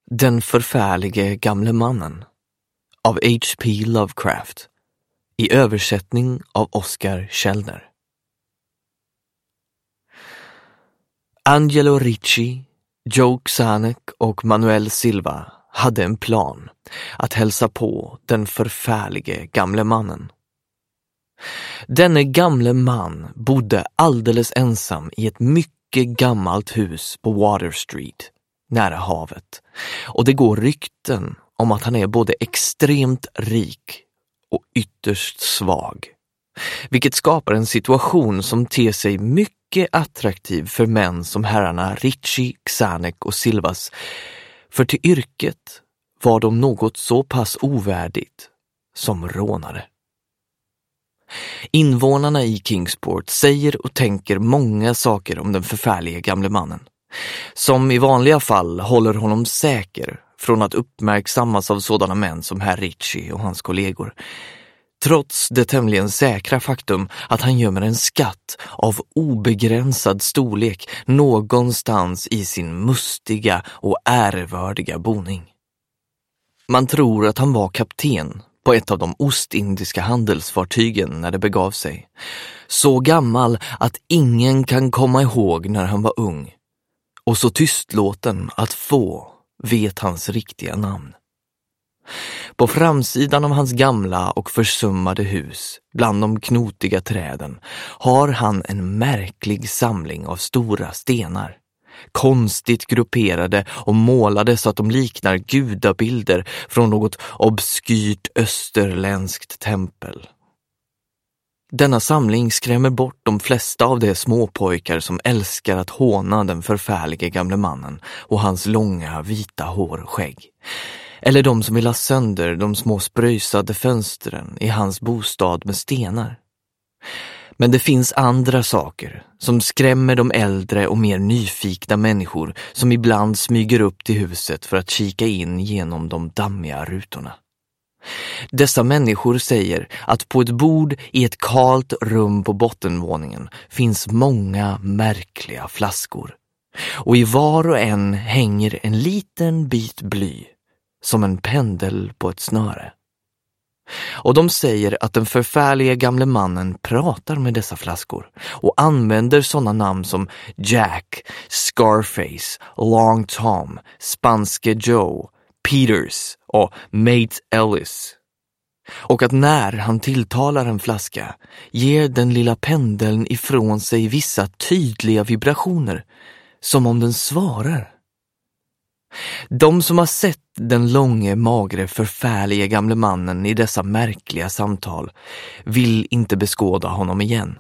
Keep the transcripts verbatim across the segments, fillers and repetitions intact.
Den förfärlige gamle mannen av H P Lovecraft i översättning av Oskar Källner. Angelo Ricci, Joe Exotic och Manuel Silva hade en plan att hälsa på den förfärlige gamle mannen. Denne gamle man bodde alldeles ensam i ett mycket gammalt hus på Water Street, nära havet, och det går rykten om att han är både extremt rik och ytterst svag, vilket skapar en situation som ter sig mycket attraktiv för män som herrarna Ricci, Exotic och Silvas, för till yrket var de något så pass ovärdigt som rånare. Invånarna i Kingsport säger och tänker många saker om den förfärliga gamle mannen, som i vanliga fall håller honom säker från att uppmärksammas av sådana män som herr Ricci och hans kollegor, trots det tämligen säkra faktum att han gömmer en skatt av obegränsad storlek någonstans i sin mustiga och ärevördiga boning. Man tror att han var kapten på ett av de ostindiska handelsfartygen när det begav sig, så gammal att ingen kan komma ihåg när han var ung, och så tystlåten att få vet hans riktiga namn. På framsidan av hans gamla och försummade hus, bland de knotiga träden, har han en märklig samling av stora stenar, konstigt grupperade och målade så att de liknar gudabilder från något obskyrt österländskt tempel. Denna samling skrämmer bort de flesta av de småpojkar som älskar att håna den förfärlige gamle mannen och hans långa vita hårskägg, eller de som vill ha sönder de små spröjsade fönstren i hans bostad med stenar. Men det finns andra saker som skrämmer de äldre och mer nyfikna människor som ibland smyger upp till huset för att kika in genom de dammiga rutorna. Dessa människor säger att på ett bord i ett kalt rum på bottenvåningen finns många märkliga flaskor, och i var och en hänger en liten bit bly, som en pendel på ett snöre. Och de säger att den förfärliga gamle mannen pratar med dessa flaskor och använder sådana namn som Jack, Scarface, Long Tom, Spanske Joe, Peters och Mate Ellis. Och att när han tilltalar en flaska ger den lilla pendeln ifrån sig vissa tydliga vibrationer, som om den svarar. De som har sett den långe, magre, förfärliga gamle mannen i dessa märkliga samtal vill inte beskåda honom igen.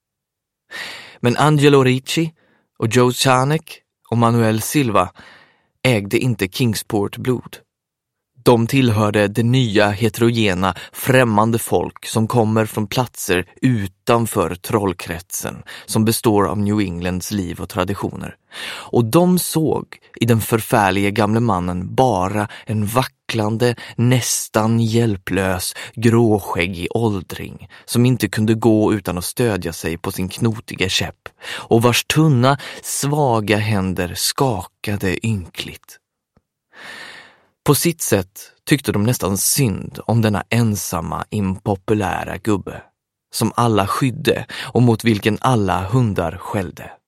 Men Angelo Ricci och Joe Exotic och Manuel Silva ägde inte Kingsport blod. De tillhörde det nya, heterogena, främmande folk som kommer från platser utanför trollkretsen som består av New Englands liv och traditioner. Och de såg i den förfärliga gamle mannen bara en vacklande, nästan hjälplös, gråskäggig åldring som inte kunde gå utan att stödja sig på sin knotiga käpp och vars tunna, svaga händer skakade ynkligt. På sitt sätt tyckte de nästan synd om denna ensamma, impopulära gubbe, som alla skydde och mot vilken alla hundar skällde.